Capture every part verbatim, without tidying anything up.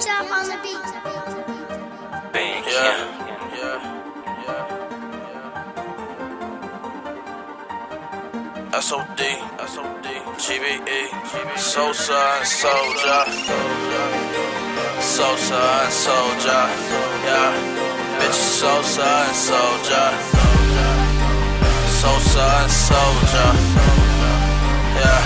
Top on the beat. Bang, Yeah, yeah. yeah, yeah. S O D, S O D, G B E, Sosa and Soldier, Sosa and Soldier, yeah. Bitch, Sosa and Soldier, Sosa and Soldier, yeah.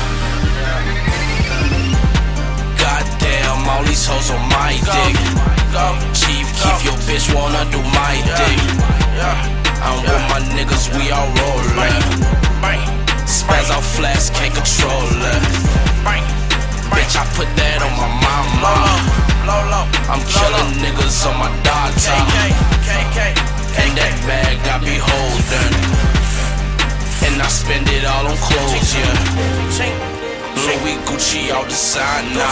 Goddamn, all these hoes on my dick. Chief Keef, your bitch wanna do my dick. I'm with my niggas, we all rollin'. Spaz out flash, can't control it. Bitch, I put that on my mama. I'm killin' niggas on my daughter. And that bag I be holdin'. And I spend it all on clothes, yeah. Louis Gucci all designer.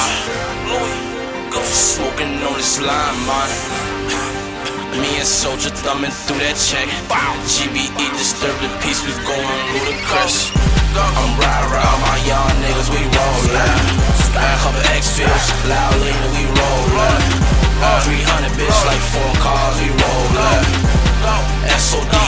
Smoking on this line, man. Me and Soldier thumbing through that check. G B E disturb the peace, we going ludicrous. I'm riding around my young niggas, we rollin'. Back up at X-Fields, loud leaner, we rollin'. three hundred bitch like four cars, we rollin'. S O D